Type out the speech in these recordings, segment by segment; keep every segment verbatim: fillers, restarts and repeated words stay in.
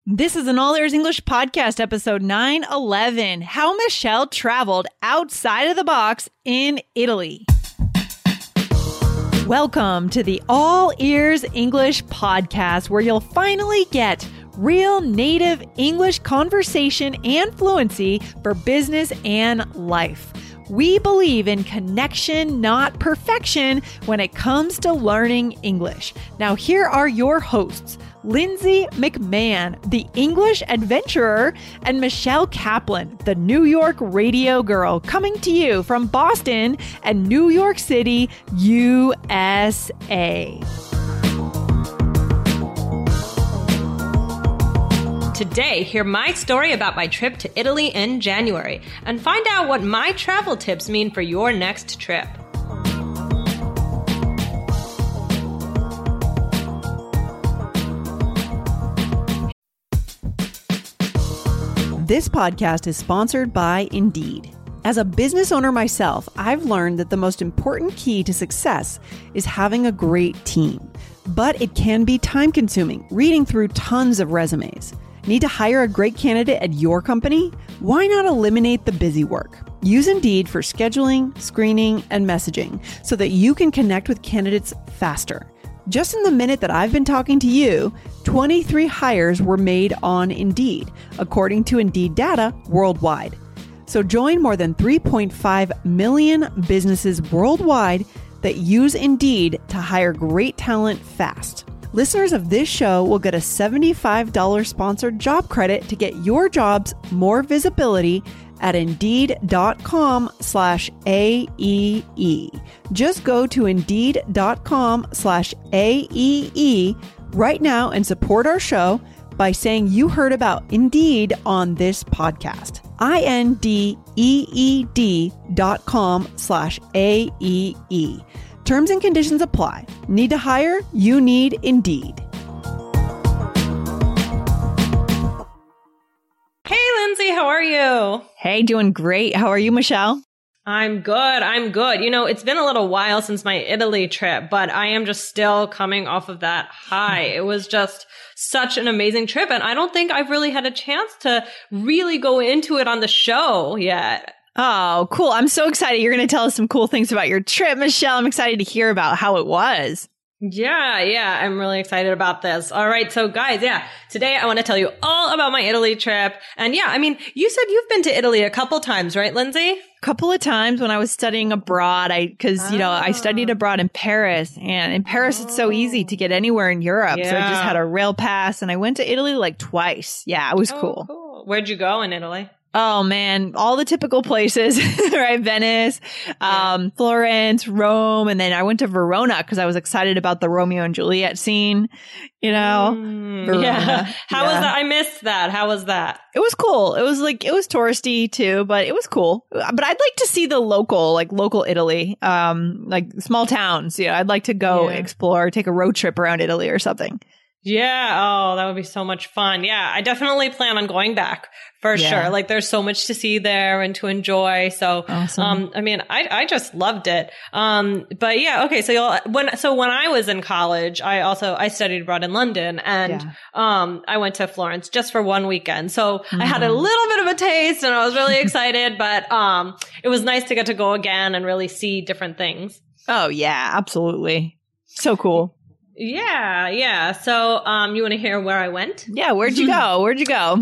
This is an All Ears English podcast, episode nine eleven, How Michelle Traveled Outside of the Box in Italy. Welcome to the All Ears English podcast, where you'll finally get real native English conversation and fluency for business and life. We believe in connection, not perfection, when it comes to learning English. Now, here are your hosts, Lindsay McMahon, the English adventurer, and Michelle Kaplan, the New York radio girl, coming to you from Boston and New York City, U S A. Today, hear my story about my trip to Italy in January and find out what my travel tips mean for your next trip. This podcast is sponsored by Indeed. As a business owner myself, I've learned that the most important key to success is having a great team. But it can be time-consuming, reading through tons of resumes. Need to hire a great candidate at your company? Why not eliminate the busy work? Use Indeed for scheduling, screening, and messaging so that you can connect with candidates faster. Just in the minute that I've been talking to you, twenty-three hires were made on Indeed, according to Indeed data worldwide. So join more than three point five million businesses worldwide that use Indeed to hire great talent fast. Listeners of this show will get a seventy-five dollars sponsored job credit to get your jobs more visibility at Indeed.com slash AEE. Just go to Indeed.com slash AEE right now and support our show by saying you heard about Indeed on this podcast. I-N-D-E-E-D dot com slash A-E-E. Terms and conditions apply. Need to hire? You need Indeed. Hey, Lindsay, how are you? Hey, doing great. How are you, Michelle? I'm good. I'm good. You know, it's been a little while since my Italy trip, but I am just still coming off of that high. It was just such an amazing trip, and I don't think I've really had a chance to really go into it on the show yet. Oh, cool. I'm so excited. You're going to tell us some cool things about your trip, Michelle. I'm excited to hear about how it was. Yeah, yeah, I'm really excited about this. All right, so guys, yeah, today I want to tell you all about my Italy trip. And yeah, I mean, you said you've been to Italy a couple times, right, Lindsay? A couple of times when I was studying abroad, I because, oh. you know, I studied abroad in Paris, and in Paris, oh. it's so easy to get anywhere in Europe. Yeah. So I just had a rail pass, and I went to Italy like twice. Yeah, it was oh, cool. cool. Where'd you go in Italy? Oh, man, all the typical places, right? Venice, um, Florence, Rome. And then I went to Verona because I was excited about the Romeo and Juliet scene, you know? Mm, yeah. How yeah. was that? I missed that. How was that? It was cool. It was like, it was touristy too, but it was cool. But I'd like to see the local, like local Italy, um, like small towns. You know, I'd like to go yeah. explore, take a road trip around Italy or something. Yeah. Oh, that would be so much fun. Yeah. I definitely plan on going back for yeah. sure. Like there's so much to see there and to enjoy. So, awesome. um, I mean, I, I just loved it. Um, but yeah. Okay. So you'll, when, so when I was in college, I also, I studied abroad in London, and, yeah. um, I went to Florence just for one weekend. So mm-hmm. I had a little bit of a taste, and I was really excited, but, um, it was nice to get to go again and really see different things. Oh yeah, absolutely. So cool. Yeah, yeah. So, um, you want to hear where I went? Yeah, where'd you go? Where'd you go?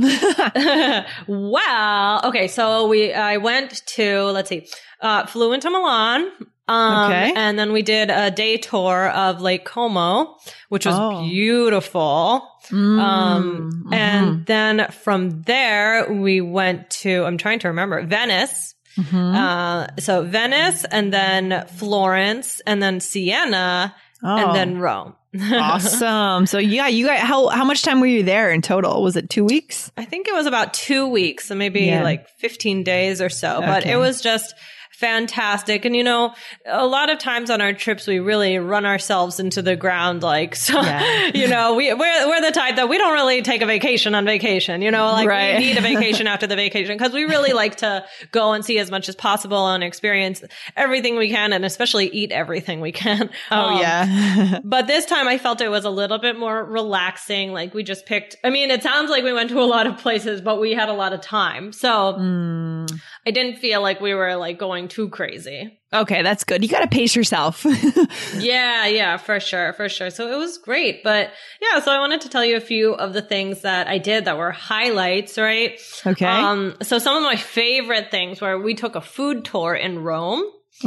Well, okay. So we, I went to, let's see, uh, flew into Milan. Um, okay. And then we did a day tour of Lake Como, which was oh. beautiful. Mm, um, mm-hmm. And then from there we went to, I'm trying to remember, Venice. Mm-hmm. Uh, so Venice, and then Florence, and then Siena, oh. and then Rome. Awesome. So yeah, you got, how, how much time were you there in total? Was it two weeks? I think it was about two weeks. So maybe yeah. like fifteen days or so, okay. But it was just fantastic. And, you know, a lot of times on our trips, we really run ourselves into the ground. Like, so, yeah. you know, we, we're, we're the type that we don't really take a vacation on vacation, you know, like right. we need a vacation after the vacation because we really like to go and see as much as possible and experience everything we can and especially eat everything we can. Oh, um, yeah. But this time I felt it was a little bit more relaxing. Like we just picked, I mean, it sounds like we went to a lot of places, but we had a lot of time. So mm. I didn't feel like we were like going too crazy. Okay, that's good. You got to pace yourself. yeah, yeah, for sure, for sure. So it was great. But yeah, so I wanted to tell you a few of the things that I did that were highlights, right? Okay. Um, so some of my favorite things were we took a food tour in Rome. Oh.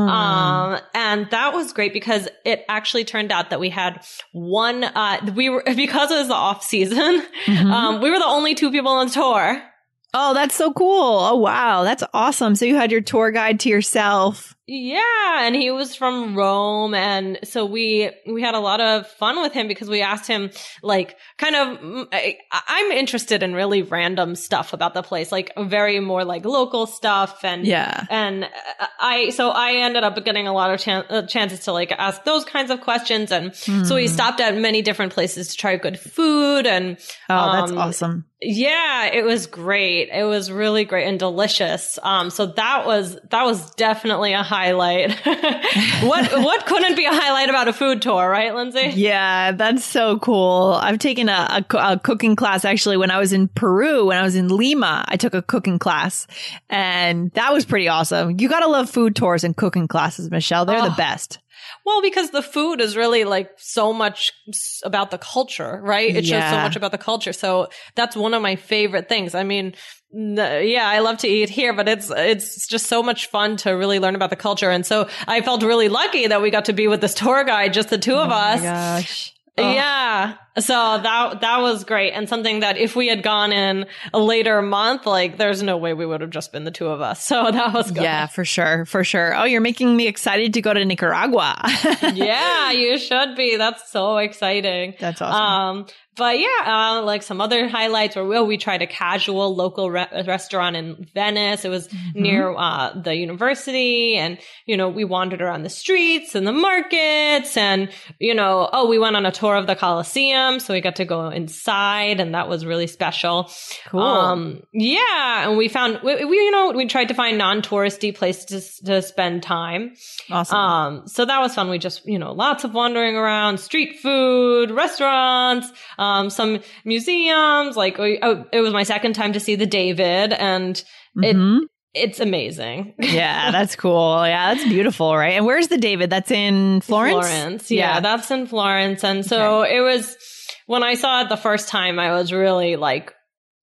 Um, and that was great because it actually turned out that we had one, uh, we were, because it was the off season, mm-hmm. um, we were the only two people on the tour. Oh, that's so cool. Oh, wow. That's awesome. So you had your tour guide to yourself. Yeah. And he was from Rome. And so we, we had a lot of fun with him because we asked him like kind of, I, I'm interested in really random stuff about the place, like very more like local stuff. And, yeah. And I, so I ended up getting a lot of chan- uh, chances to like ask those kinds of questions. And mm. so we stopped at many different places to try good food. And, oh, um, that's awesome. Yeah, it was great. It was really great and delicious. Um, so that was, that was definitely a highlight. what, what couldn't be a highlight about a food tour, right, Lindsay? Yeah, that's so cool. I've taken a, a, a cooking class actually when I was in Peru, when I was in Lima, I took a cooking class and that was pretty awesome. You got to love food tours and cooking classes, Michelle. They're oh. the best. Well, because the food is really like so much about the culture, right? It yeah. shows so much about the culture. So that's one of my favorite things. I mean, yeah, I love to eat here, but it's, it's just so much fun to really learn about the culture. And so I felt really lucky that we got to be with this tour guide, just the two of oh us. Oh my gosh. Oh. Yeah. So that, that was great. And something that if we had gone in a later month, like there's no way we would have just been the two of us. So that was good. Yeah, for sure. For sure. Oh, you're making me excited to go to Nicaragua. Yeah, you should be. That's so exciting. That's awesome. Um, But yeah, uh, like some other highlights were, well, we tried a casual local re- restaurant in Venice. It was mm-hmm. near uh, the university. And, you know, we wandered around the streets and the markets and, you know, oh, we went on a tour of the Colosseum. So we got to go inside and that was really special. Cool. Um, yeah. And we found, we, we, you know, we tried to find non-touristy places to, to spend time. Awesome. Um, so that was fun. We just, you know, lots of wandering around, street food, restaurants, Um, some museums, like, oh, it was my second time to see the David and it, mm-hmm. it's amazing. Yeah, that's cool. Yeah, that's beautiful, right? And where's the David? That's in Florence? Florence. Yeah, yeah. That's in Florence. And so okay. it was, when I saw it the first time, I was really like,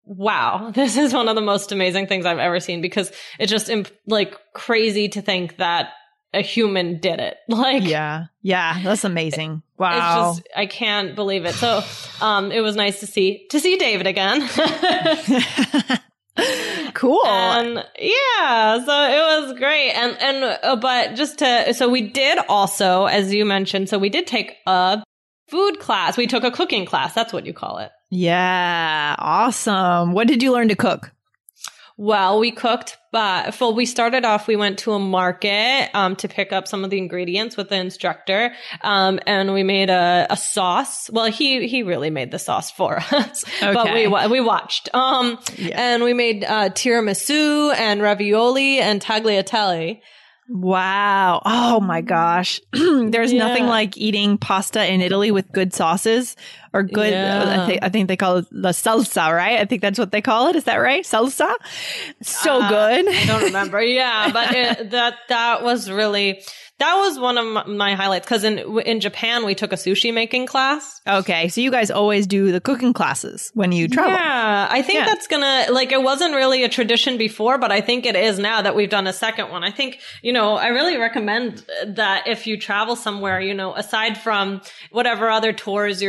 wow, this is one of the most amazing things I've ever seen because it's just imp- like crazy to think that a human did it. Like, yeah, yeah, that's amazing. Wow. It's just, I can't believe it. So, um, it was nice to see, to see David again. Cool. And yeah, so it was great. And, and, uh, but just to, so we did also, as you mentioned, so we did take a food class. We took a cooking class. That's what you call it. Yeah. Awesome. What did you learn to cook? Well, we cooked, but well, we started off, we went to a market um, to pick up some of the ingredients with the instructor, um, and we made a, a sauce. Well, he he really made the sauce for us, okay. but we we watched. Um, yeah. And we made uh, tiramisu and ravioli and tagliatelle. Wow. Oh my gosh. There's yeah. nothing like eating pasta in Italy with good sauces or good, yeah. I, th- I think they call it the salsa, right? I think that's what they call it. Is that right? Salsa? So uh, good. I don't remember. Yeah. But it, that, that was really, that was one of my highlights because in in Japan, we took a sushi making class. Okay. So you guys always do the cooking classes when you travel. Yeah. I think yeah. that's going to, like, it wasn't really a tradition before, but I think it is now that we've done a second one. I think, you know, I really recommend that if you travel somewhere, you know, aside from whatever other tours you're doing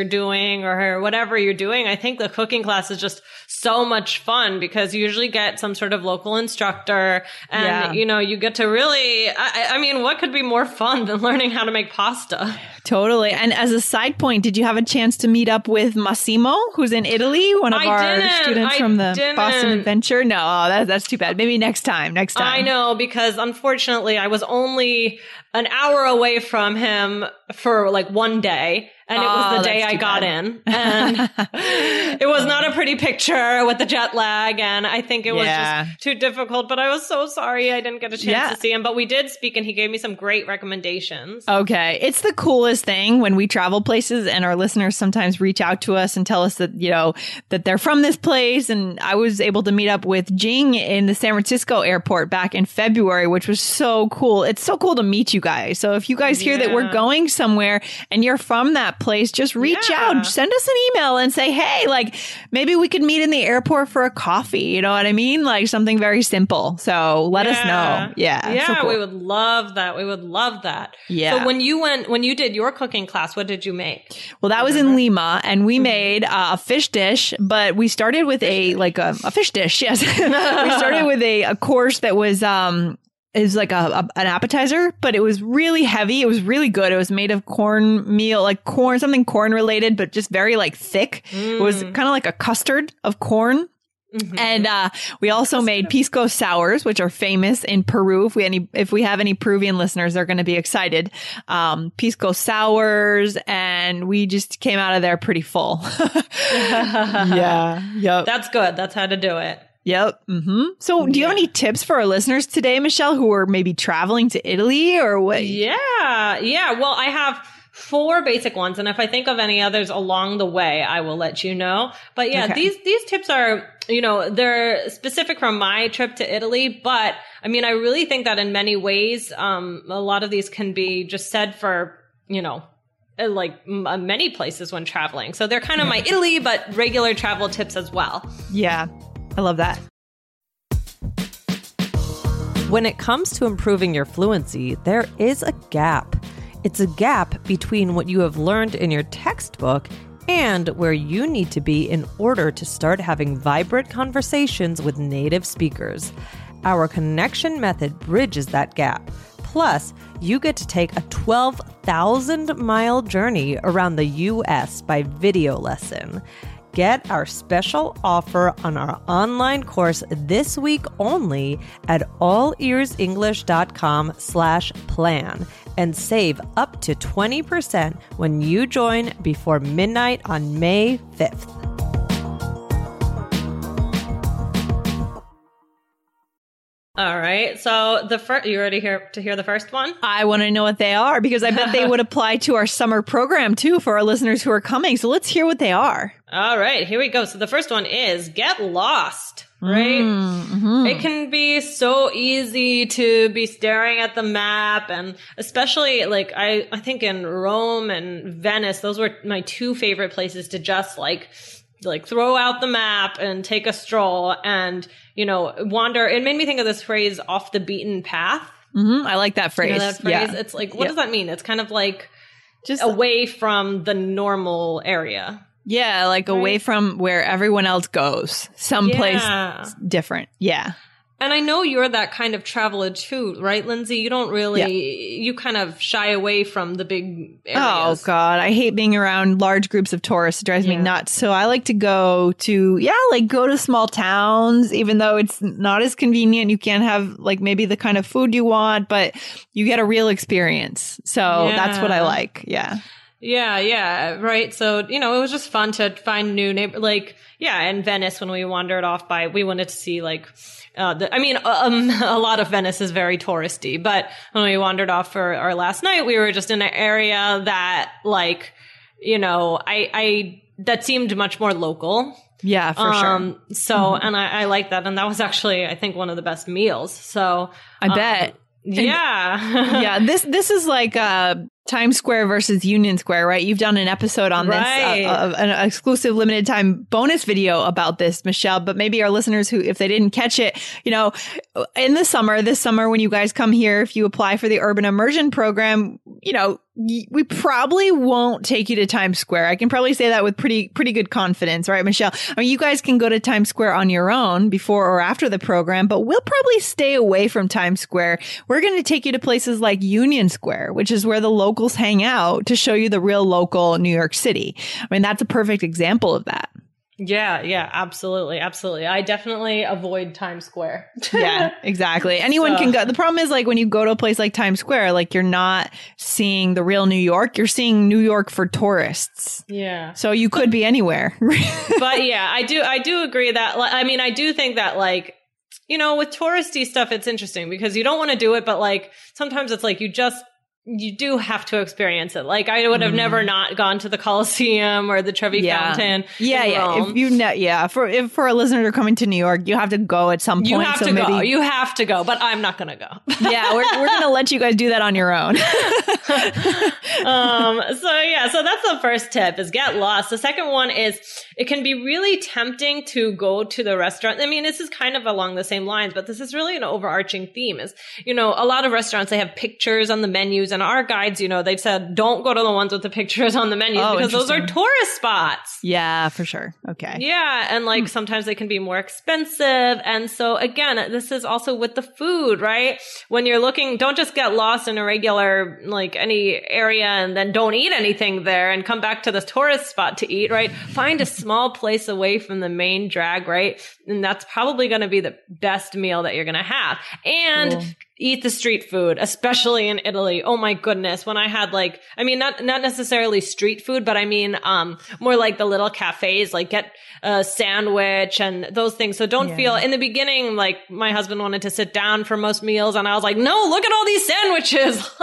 running or whatever you're doing, I think the cooking class is just so much fun because you usually get some sort of local instructor and, yeah. you know, you get to really, I, I mean, what could be more fun than learning how to make pasta? Totally. And as a side point, did you have a chance to meet up with Massimo, who's in Italy, one of I our didn't. students I from the didn't. Boston Adventure? No, oh, that, that's too bad. Maybe next time, next time. I know, because unfortunately I was only an hour away from him for like one day. And it was oh, the day I got bad. in. And it was not a pretty picture with the jet lag. And I think it was yeah. just too difficult. But I was so sorry I didn't get a chance yeah. to see him. But we did speak and he gave me some great recommendations. Okay. It's the coolest thing when we travel places and our listeners sometimes reach out to us and tell us that, you know, that they're from this place. And I was able to meet up with Jing in the San Francisco airport back in February, which was so cool. It's so cool to meet you guys. So if you guys hear yeah. that we're going somewhere and you're from that place, just reach yeah. out, send us an email and say, hey, like maybe we could meet in the airport for a coffee. You know what I mean? Like something very simple. So let yeah. us know. Yeah. Yeah. So cool. We would love that. We would love that. Yeah. So when you went, when you did your cooking class, what did you make? Well, that was in Lima and we made uh, a fish dish, but we started with a, like a, a fish dish. Yes. We started with a, a course that was, um, is like a, a an appetizer, but it was really heavy. It was really good. It was made of cornmeal, like corn, something corn related, but just very like thick. Mm. It was kind of like a custard of corn. Mm-hmm. And uh, we also That's made pisco sours, which are famous in Peru. If we any, if we have any Peruvian listeners, they're going to be excited. Um, pisco sours, and we just came out of there pretty full. yeah, yep. That's good. That's how to do it. Yep. Mm-hmm. So do you have any tips for our listeners today, Michelle, who are maybe traveling to Italy or what? Yeah. Yeah. Well, I have four basic ones. And if I think of any others along the way, I will let you know. But yeah, okay. these, these tips are, you know, they're specific from my trip to Italy. But I mean, I really think that in many ways, um, a lot of these can be just said for, you know, like m- many places when traveling. So they're kind of my Italy, but regular travel tips as well. Yeah. I love that. When it comes to improving your fluency, there is a gap. It's a gap between what you have learned in your textbook and where you need to be in order to start having vibrant conversations with native speakers. Our connection method bridges that gap. Plus, you get to take a twelve thousand mile journey around the U S by video lesson. Get our special offer on our online course this week only at allearsenglish.com slash plan and save up to twenty percent when you join before midnight on May fifth. All right. So the first, you ready here to hear the first one? I want to know what they are because I bet they would apply to our summer program too for our listeners who are coming. So let's hear what they are. All right, here we go. So the first one is get lost, right? Mm-hmm. It can be so easy to be staring at the map, and especially like I, I think in Rome and Venice, those were my two favorite places to just like like throw out the map and take a stroll and, you know, wander. It made me think of this phrase, off the beaten path. Mm-hmm. I like that phrase. You know that phrase? Yeah. It's like, what yeah. does that mean? It's kind of like just away from the normal area. Yeah, like right? away from where everyone else goes. Someplace yeah. different. Yeah. And I know you're that kind of traveler too, right, Lindsay? You don't really, yeah. you kind of shy away from the big areas. Oh, God. I hate being around large groups of tourists. It drives yeah. me nuts. So I like to go to, yeah, like go to small towns, even though it's not as convenient. You can't have like maybe the kind of food you want, but you get a real experience. So yeah. that's what I like. Yeah. Yeah, yeah, right. So, you know, it was just fun to find new neighbor, like, yeah, in Venice when we wandered off by, we wanted to see like, uh, the, I mean, um, a lot of Venice is very touristy, but when we wandered off for our last night, we were just in an area that like, you know, I, I, that seemed much more local. Yeah, for um, sure. So, mm-hmm. and I, I like that. And that was actually, I think, one of the best meals. So I um, bet. And, yeah. yeah. This, this is like, uh, Times Square versus Union Square, right? You've done an episode on right. this, uh, uh, an exclusive limited time bonus video about this, Michelle, but maybe our listeners who, if they didn't catch it, you know, in the summer, this summer, when you guys come here, if you apply for the Urban Immersion program, you know, we probably won't take you to Times Square. I can probably say that with pretty, pretty good confidence, right, Michelle? I mean, you guys can go to Times Square on your own before or after the program, but we'll probably stay away from Times Square. We're going to take you to places like Union Square, which is where the locals hang out, to show you the real local New York City. I mean, that's a perfect example of that. Yeah, yeah, absolutely. Absolutely. I definitely avoid Times Square. Yeah, exactly. Anyone so. can go. The problem is, like, when you go to a place like Times Square, like, you're not seeing the real New York. You're seeing New York for tourists. Yeah. So you could be anywhere. But yeah, I do, I do agree that, I mean, I do think that, like, you know, with touristy stuff, it's interesting because you don't want to do it, but like, sometimes it's like, you just, you do have to experience it. Like, I would have mm. never not gone to the Colosseum or the Trevi yeah. Fountain. Yeah, yeah. Rome. If you ne- yeah, for if for a listener to coming to New York, you have to go at some point. You have so to maybe... go. You have to go, but I'm not going to go. Yeah, we're we're going to let you guys do that on your own. um. So yeah. So that's the first tip: is get lost. The second one is it can be really tempting to go to the restaurant. I mean, this is kind of along the same lines, but this is really an overarching theme. Is you know, a lot of restaurants, they have pictures on the menus. And our guides, you know, they've said, don't go to the ones with the pictures on the menus oh, because those are tourist spots. Yeah, for sure. Okay. Yeah. And like, hmm. sometimes they can be more expensive. And so again, this is also with the food, right? When you're looking, don't just get lost in a regular, like any area and then don't eat anything there and come back to the tourist spot to eat, right? Find a small place away from the main drag, right? And that's probably going to be the best meal that you're going to have. And cool. Eat the street food, especially in Italy. Oh my goodness. When I had like, I mean, not, not necessarily street food, but I mean, um, more like the little cafes, like get a sandwich and those things. So don't yeah. feel in the beginning, like my husband wanted to sit down for most meals. And I was like, no, look at all these sandwiches.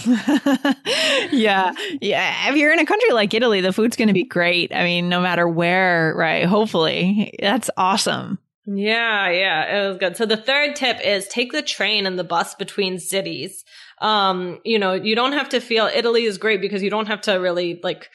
yeah. Yeah. If you're in a country like Italy, the food's going to be great. I mean, no matter where, right? Hopefully. That's awesome. Yeah, yeah, it was good. So the third tip is take the train and the bus between cities. Um, you know, you don't have to feel Italy is great because you don't have to really like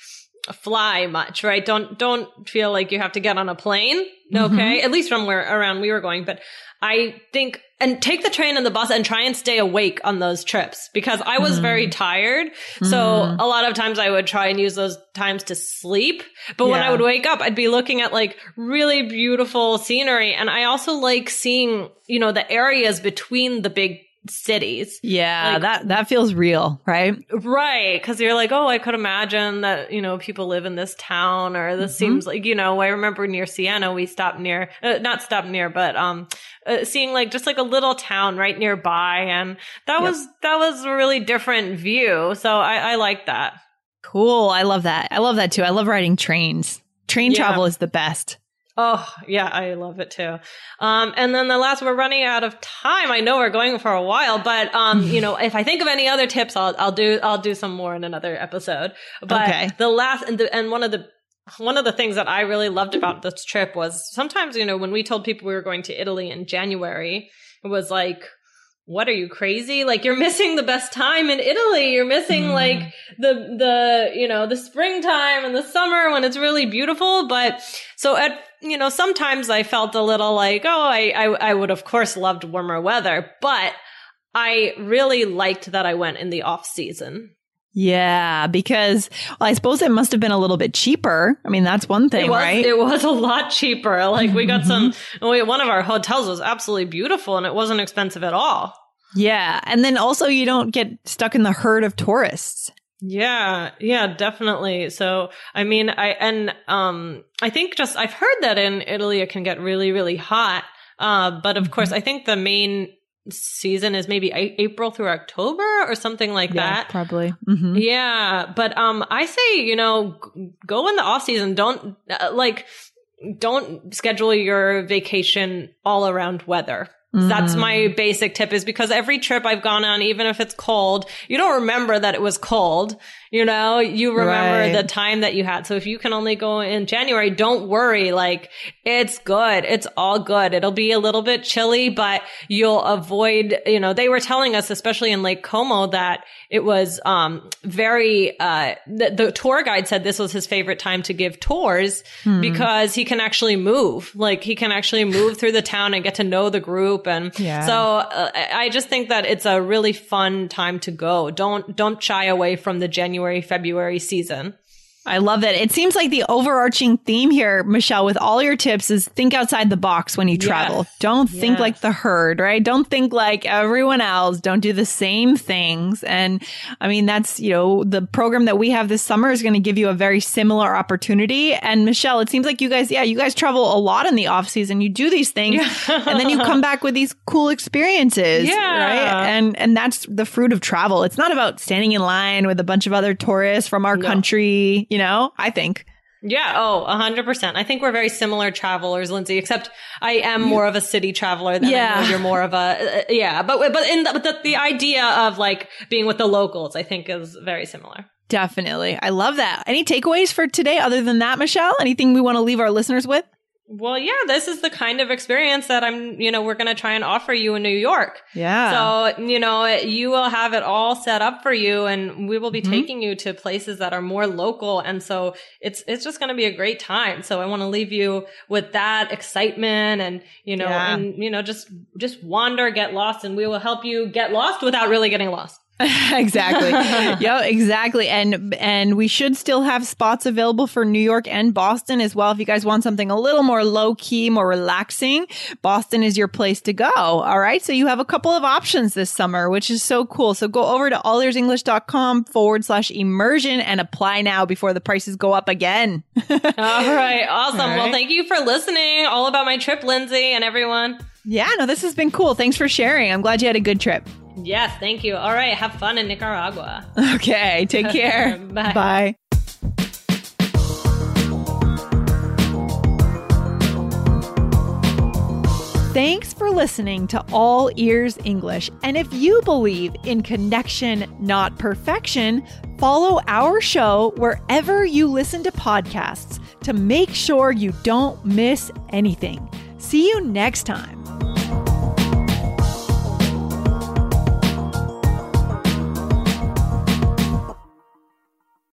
fly much, right? Don't, don't feel like you have to get on a plane. Mm-hmm. Okay. At least from where around we were going. But I think, and take the train and the bus and try and stay awake on those trips because I was mm. very tired. Mm. So a lot of times I would try and use those times to sleep. But yeah. when I would wake up, I'd be looking at like really beautiful scenery. And I also like seeing, you know, the areas between the big cities. Yeah, like, that that feels real, right? Right, because you're like, oh, I could imagine that, you know, people live in this town, or this mm-hmm. seems like, you know, I remember near Siena, we stopped near, uh, not stopped near, but um, uh, seeing like just like a little town right nearby, and that yep. was that was a really different view. So I, I like that. Cool, I love that. I love that too. I love riding trains. Train yeah. travel is the best. Oh, yeah, I love it too. Um, and then the last, we're running out of time. I know we're going for a while, but, um, you know, if I think of any other tips, I'll, I'll do, I'll do some more in another episode. But okay. the last, and, the, and one of the, one of the things that I really loved about this trip was sometimes, you know, when we told people we were going to Italy in January, it was like, what, are you crazy? Like, you're missing the best time in Italy. You're missing mm. like the, the, you know, the springtime and the summer when it's really beautiful. But so at, you know, sometimes I felt a little like, oh, I, I, I would of course loved warmer weather, but I really liked that I went in the off season. Yeah, because well, I suppose it must have been a little bit cheaper. I mean, that's one thing, it was, right? It was a lot cheaper. Like we got some, one of our hotels was absolutely beautiful and it wasn't expensive at all. Yeah. And then also you don't get stuck in the herd of tourists. Yeah, yeah, definitely. So, I mean, I, and, um, I think just, I've heard that in Italy it can get really, really hot. Uh, but of mm-hmm. course, I think the main season is maybe a- April through October or something like yeah, that. Probably. Mm-hmm. Yeah. But, um, I say, you know, g- go in the off season. Don't, uh, like, don't schedule your vacation all around weather. Mm. That's my basic tip, is because every trip I've gone on, even if it's cold, you don't remember that it was cold. You know, you remember right. the time that you had. So if you can only go in January, don't worry. Like, it's good. It's all good. It'll be a little bit chilly, but you'll avoid, you know, they were telling us, especially in Lake Como, that it was, um, very, uh, the, the tour guide said this was his favorite time to give tours hmm. because he can actually move. Like, he can actually move through the town and get to know the group. And yeah. so uh, I just think that it's a really fun time to go. Don't, don't shy away from the January February season. I love it. It seems like the overarching theme here, Michelle, with all your tips is think outside the box when you travel. Yes. Don't think yes. like the herd, right? Don't think like everyone else. Don't do the same things. And I mean, that's, you know, the program that we have this summer is going to give you a very similar opportunity. And Michelle, it seems like you guys, yeah, you guys travel a lot in the off season. You do these things yeah. and then you come back with these cool experiences, yeah. right? And, and that's the fruit of travel. It's not about standing in line with a bunch of other tourists from our no. country. You know, I think. Yeah. Oh, a hundred percent. I think we're very similar travelers, Lindsay, except I am more of a city traveler than yeah. I know you're more of a, uh, yeah. But, but in the, but the, the idea of like being with the locals, I think is very similar. Definitely. I love that. Any takeaways for today other than that, Michelle? Anything we want to leave our listeners with? Well, yeah, this is the kind of experience that I'm, you know, we're going to try and offer you in New York. Yeah. So, you know, you will have it all set up for you, and we will be mm-hmm. taking you to places that are more local. And so it's, it's just going to be a great time. So I want to leave you with that excitement and, you know, yeah. and, you know, just, just wander, get lost, and we will help you get lost without really getting lost. Exactly. Yeah, exactly. And and we should still have spots available for New York and Boston as well. If you guys want something a little more low key, more relaxing, Boston is your place to go. All right. So you have a couple of options this summer, which is so cool. So go over to allearsenglish.com forward slash immersion and apply now before the prices go up again. All right. Awesome. All right. Well, thank you for listening. All about my trip, Lindsay, and everyone. Yeah, no, this has been cool. Thanks for sharing. I'm glad you had a good trip. Yes, thank you. All right, have fun in Nicaragua. Okay, take care. Bye. Bye. Thanks for listening to All Ears English. And if you believe in connection, not perfection, follow our show wherever you listen to podcasts to make sure you don't miss anything. See you next time.